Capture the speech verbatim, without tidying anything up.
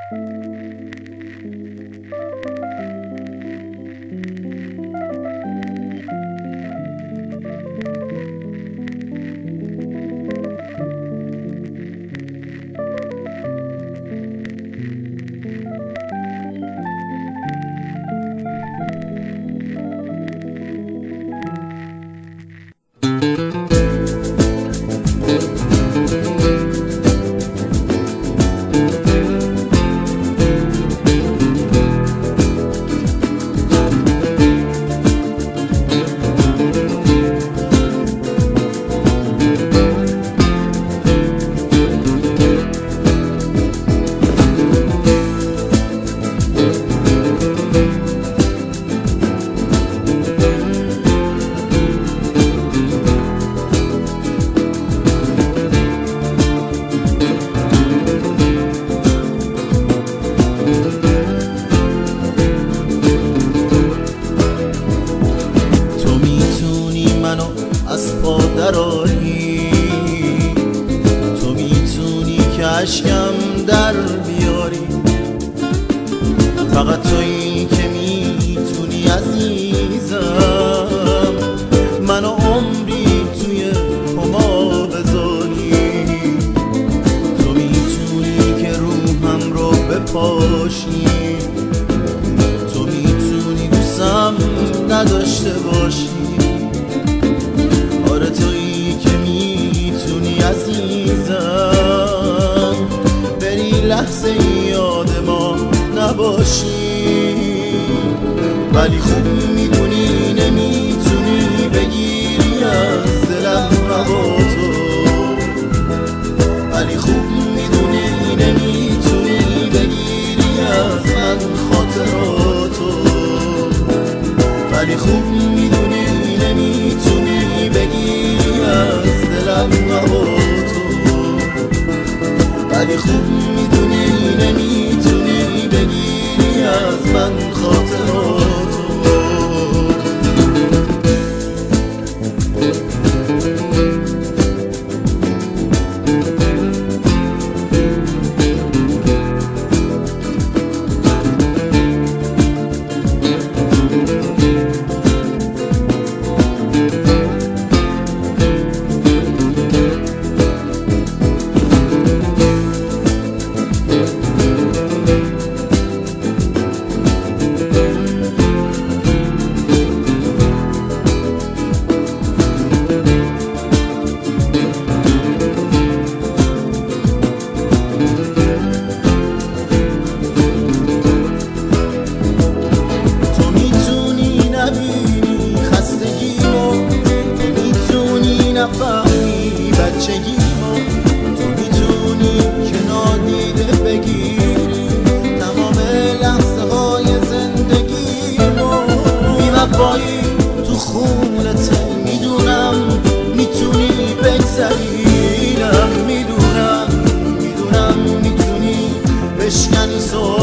تو میتونی که اشکم در بیاری، فقط تویی که میتونی عزیزم منو عمری توی کما بذاری. تو میتونی که روحم رو بپاشی، تو میتونی دوستم نداشته باشی. آره تویی که میتونی عزیزم بری لحظه یاد ما نباشی، ولی خوب میدونی نمیتونی بگیری از دلم هوا تو، ولی خوب میدونی نمیتونی بگیری از من خاطراتو، ولی خوب میدونی نمیتونی بگیری از دلم هوا تو، ولی خوب میدونی نمیتونی بگیری از من خاطراتو. نفهمی بچگیمو، تو میتونی که نادیده بگیری تمام لحظه های زندگیمو. بی‌وفایی تو خونته میدونم، میتونی بگذرینم، میدونم میدونم میتونی بشکنی